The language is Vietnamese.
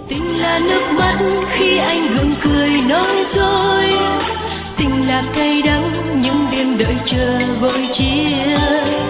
Tình là nước mắt khi anh gượng cười nói dối, tình là cay đắng những đêm đợi chờ vội chia.